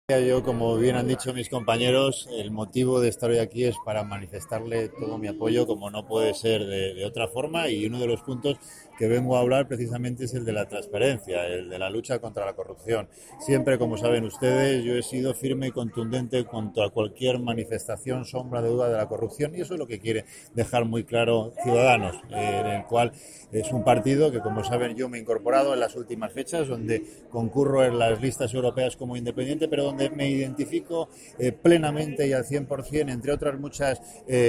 Yo, como bien han dicho mis compañeros, el motivo de estar hoy aquí es para manifestarle todo mi apoyo, como no puede ser de otra forma, y uno de los puntos que vengo a hablar precisamente es el de la transparencia, el de la lucha contra la corrupción. Siempre, como saben ustedes, yo he sido firme y contundente contra cualquier manifestación, sombra de duda de la corrupción, y eso es lo que quiere dejar muy claro Ciudadanos, en el cual es un partido que, como saben, yo me he incorporado en las últimas fechas, donde concurro en las listas europeas como independiente, pero donde me identifico plenamente y al 100%, entre otras muchas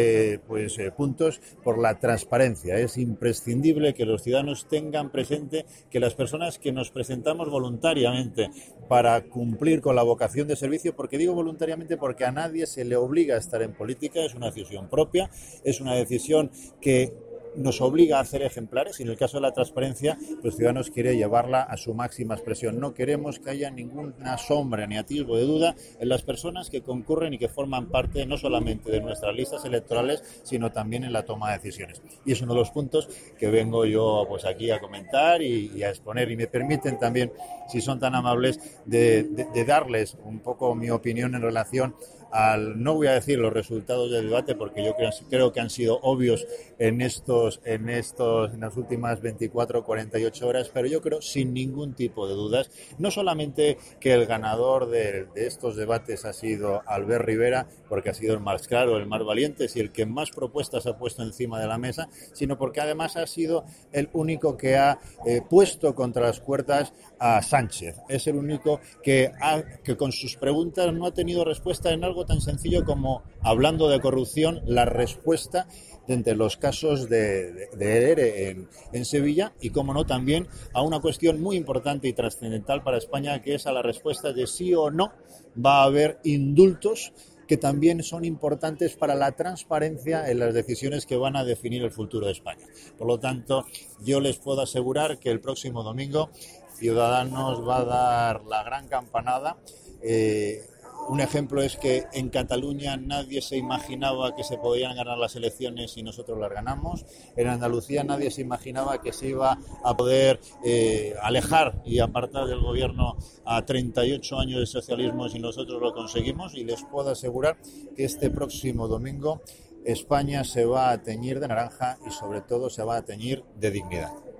puntos, por la transparencia. Es imprescindible que los ciudadanos tengan presente que las personas que nos presentamos voluntariamente para cumplir con la vocación de servicio, porque digo voluntariamente porque a nadie se le obliga a estar en política, es una decisión propia, es una decisión que nos obliga a hacer ejemplares, y en el caso de la transparencia, los ciudadanos quieren llevarla a su máxima expresión. No queremos que haya ninguna sombra ni atisbo de duda en las personas que concurren y que forman parte no solamente de nuestras listas electorales, sino también en la toma de decisiones. Y es uno de los puntos que vengo yo pues aquí a comentar y a exponer. Y me permiten también, si son tan amables, de darles un poco mi opinión en relación no voy a decir los resultados del debate, porque yo creo que han sido obvios en las últimas 24 o 48 horas, pero yo creo sin ningún tipo de dudas, no solamente que el ganador de estos debates ha sido Albert Rivera, porque ha sido el más claro, el más valiente y el que más propuestas ha puesto encima de la mesa, sino porque además ha sido el único que ha puesto contra las cuerdas a Sánchez. Es el único que con sus preguntas no ha tenido respuesta en algo tan sencillo como, hablando de corrupción, la respuesta entre los casos de ERE en Sevilla, y, como no, también a una cuestión muy importante y trascendental para España, que es a la respuesta de sí o no va a haber indultos, que también son importantes para la transparencia en las decisiones que van a definir el futuro de España. Por lo tanto, yo les puedo asegurar que el próximo domingo Ciudadanos va a dar la gran campanada. Un ejemplo es que en Cataluña nadie se imaginaba que se podían ganar las elecciones y nosotros las ganamos. En Andalucía nadie se imaginaba que se iba a poder alejar y apartar del gobierno a 38 años de socialismo, y nosotros lo conseguimos. Y les puedo asegurar que este próximo domingo España se va a teñir de naranja y, sobre todo, se va a teñir de dignidad.